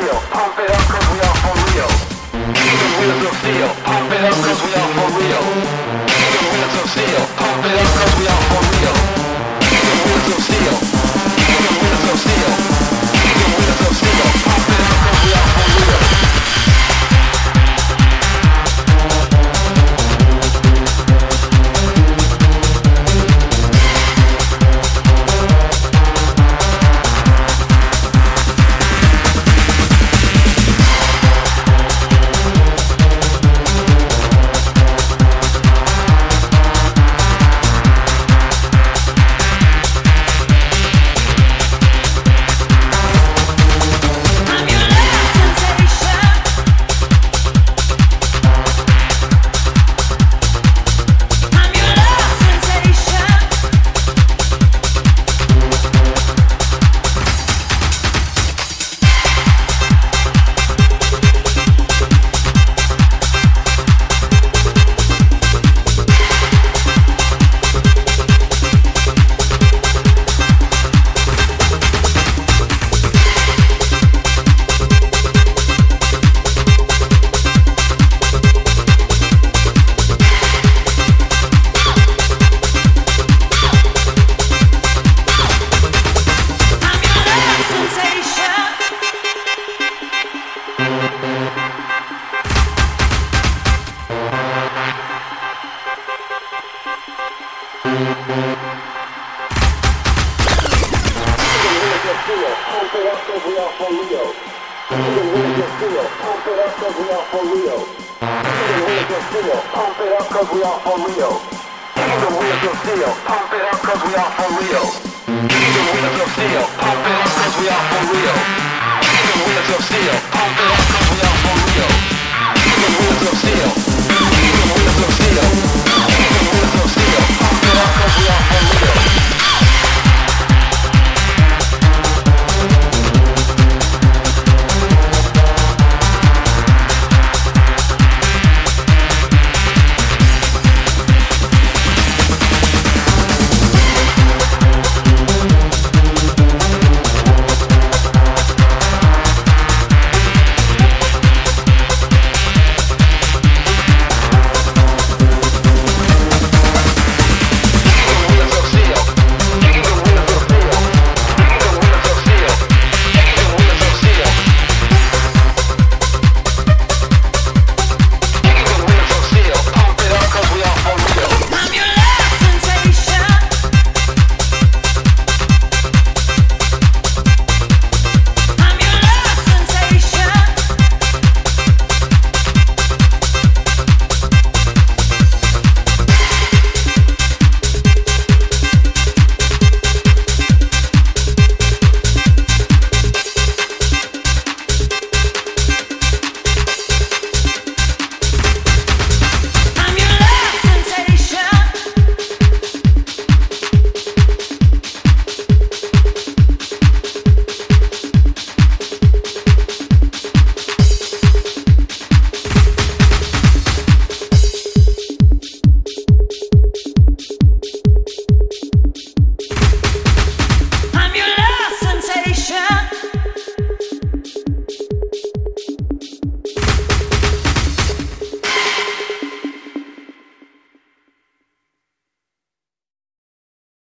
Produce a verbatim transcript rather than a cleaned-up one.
steel, pump it up cause we are for real. The wheels of steel, pump it up cause we are for real. The wheels of steel, pump it up cause we are for real. The wheels of steel, the wheels of steel, the wheels of steel, pump it up cause we are for real. Steel, pump it up